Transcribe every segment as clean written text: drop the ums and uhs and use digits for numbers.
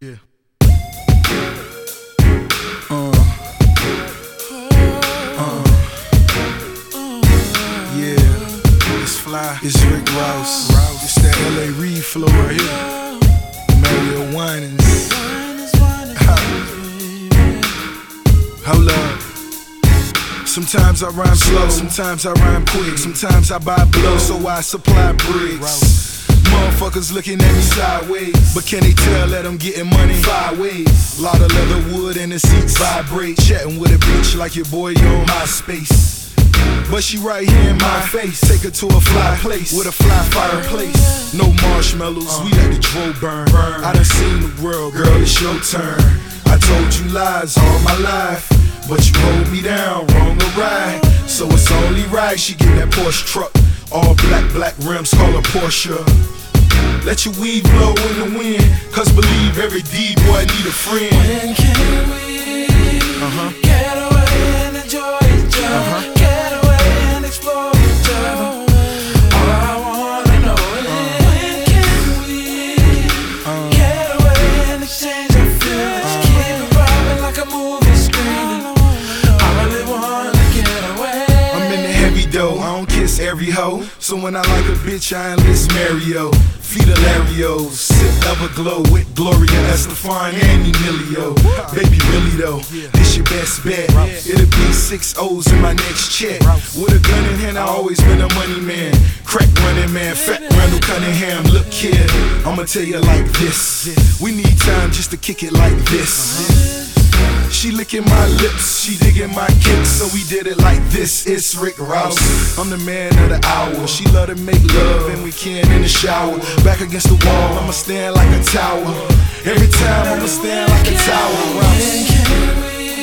Yeah. Yeah. It's fly. It's Rick Ross. It's that L.A. Reid flow right here. Mario Winans. Hold up. Sometimes I rhyme slow, sometimes I rhyme quick, sometimes I buy blow, so I supply bricks. Motherfuckers looking at me sideways, but can they tell that I'm getting money 5 ways? Lot of leather wood and the seats vibrate, chatting with a bitch like your boy on MySpace. But she right here in my face. Take her to a fly place with a fly fireplace. No marshmallows, we let the dro burn. I done seen the world, girl, it's your turn. I told you lies all my life, but you hold me down, wrong or right. So it's only right she get that Porsche truck. All black rims, call her Porsche. Let your weed blow in the wind, cause believe every D-boy need a friend. When can we get away and enjoy each other? Get away and explore each other. All I wanna know is when can we get away and exchange our feelings? Keep it poppin' like a movie screen. I really wanna get away. I'm in the heavy dough, I don't kiss every hoe. So when I like a bitch, I enlist Mario. Feed Hilarios, sip Everglow with Gloria Estefan and Emilio. Baby, really though, this your best bet. It'll be 6 O's in my next check. With a gun in hand, I always been a money man. Crack running man, fat Randall Cunningham. Look kid, I'ma tell you like this. We need time just to kick it like this. She licking my lips, she digging my kicks, so we did it like this. It's Rick Ross, I'm the man of the hour. She love to make love and we can in the shower. Back against the wall, I'ma stand like a tower. Every time I'ma stand like a tower. When can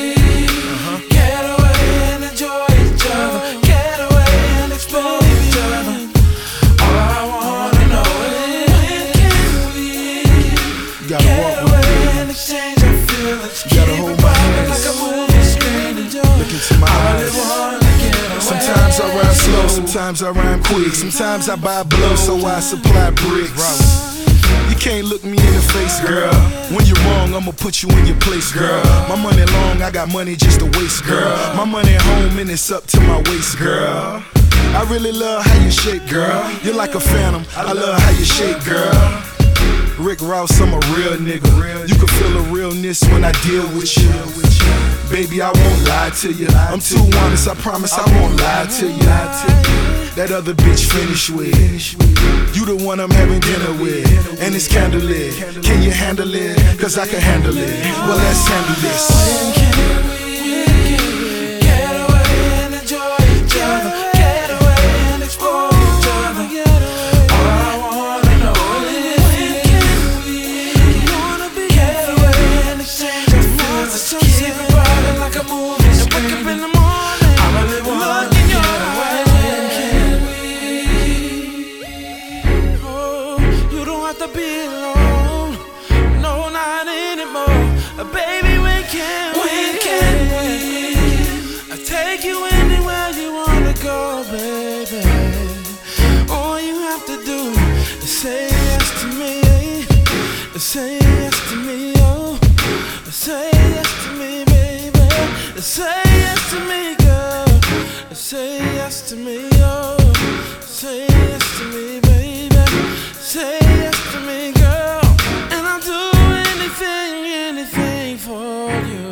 we get away and enjoy each other? Get away and explore each other. All I wanna know is when can we get away and exchange our feelings? You gotta hold my hands, like a movie screen. look into my eyes. Sometimes I rhyme slow, sometimes I rhyme quick, sometimes I buy blow, so I supply bricks. You can't look me in the face, girl. When you're wrong, I'ma put you in your place, girl. My money long, I got money just to waste, girl. My money home and it's up to my waist, girl. I really love how you shake, girl. You're like a phantom, I love how you shake, girl. Rick Ross, I'm a real nigga. You can feel the realness when I deal with you. Baby, I won't lie to you. I'm too honest, I promise I won't lie to you. That other bitch finish with. You the one I'm having dinner with, and it's candlelit. Can you handle it? Cause I can handle it. Well, let's handle this. When can we get away and enjoy each other? Get away and explore each other. All I wanna know is when can we get away and exchange our feelings? Keep it poppin' like a movie screen. Wake up in the morning, I really wanna get away. When can we? Oh, you don't have to be alone. No, not anymore. Baby, when can we? I take you anywhere you wanna go, baby. All you have to do is say yes to me. Say yes to me, oh. Say yes to me, baby. Say yes to me, girl. Say yes to me, oh. Say yes to me, baby. Say yes to me, girl. And I'll do anything for you.